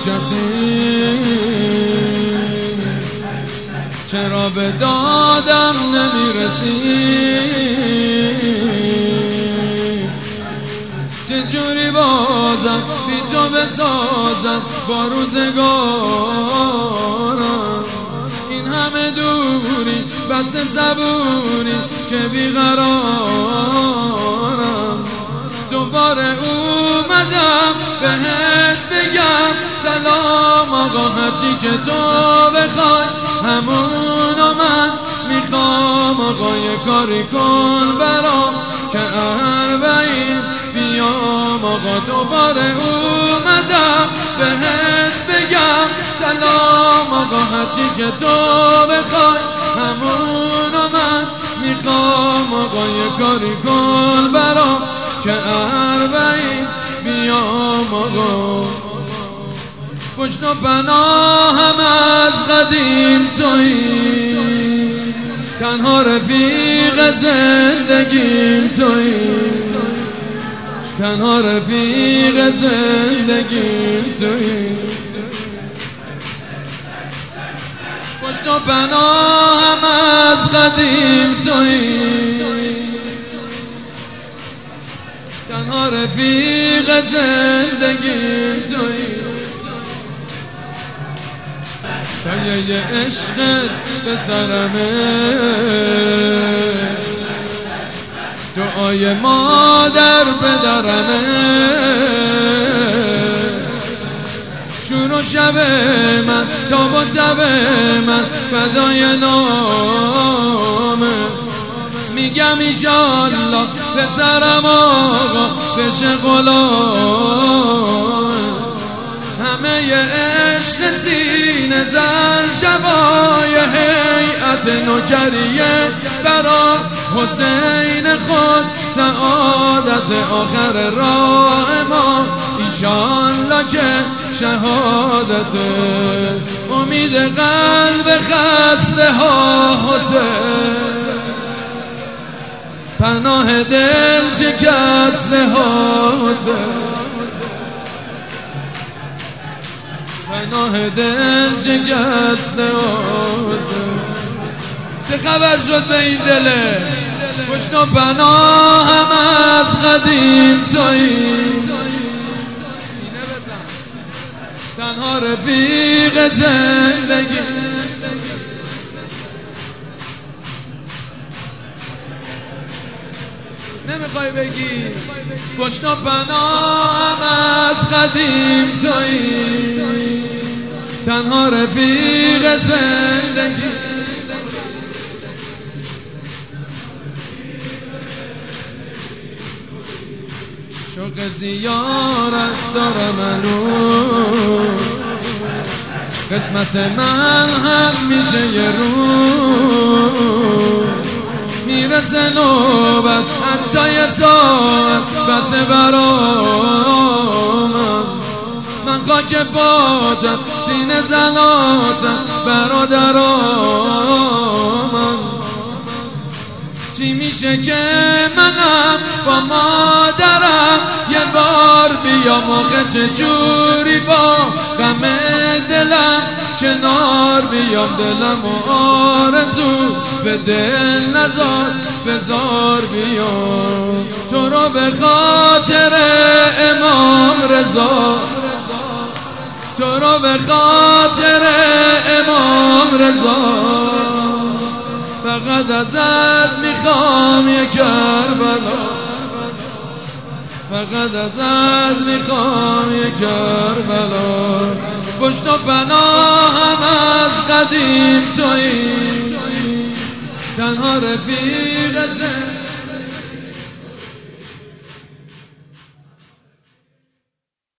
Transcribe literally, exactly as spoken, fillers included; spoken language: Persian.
کسی چرا به دادم نمیرسی؟ چجوری بازم بی تو بسازم با روزگارم؟ این همه دوری بس صبوری که بیقرارم. دوباره اومدم بهت بگم سلام آقا، هرچی که تو بخوای همونو من میخوام. آقا یه کاری کن برام که اربعین بیام. آقا دوباره اومدم بهت بگم سلام آقا، هرچی که تو بخوای همونو من میخوام. آقا یه کاری کن برام که اربعین بیام. آقا پشت و پناهم از قدیم تویی، تنها رفیق زندگیم تویی، تنها رفیق زندگیم تویی. پشت و پناهم از قدیم تویی، تنها رفیق زندگیم تویی. سایه عشقت به سرمه، دعای مادر به درمه. شور و شب من تاب و تب من فدای نامه. میگم ایشالله پسرم آقا بشه غلامه. همه ی عشق سینه زن شبای هیئت نوکریه برا حسین خود سعادت آخر راه ما. ایشالله که شهادت امید قلب خسته ها حسین، پناه دل شکسته ها حسین، پناه دل شکسته حسین. چه خبر شد به این دله؟ پشت و پناهم از قدیم تویی، تنها رفیق زندگی. نمیخوای بگی؟ پشت و پناهم از قدیم تویی، تنها رفیق زندگی. شوق زیارت داره منو، قسمت من هم میشه یه روز. میرسه نوبت حتی یه ساعت بس برامم. من خاک پاتم سینه زلاتم برادرامم. چی میشه که منم با مادرم یه بار بیام؟ آخه چجوری با غم دلم کنار بیام؟ دلم و آرزو به دل نزار بزار بیام. تو رو به خاطر امام رضا، تو رو به خاطر امام رضا. فقط ازت میخوام یه کربلا، فقط ازت میخوام یه کربلا. پشت و پناهم از قدیم تویی، تنها رفیق زندگی.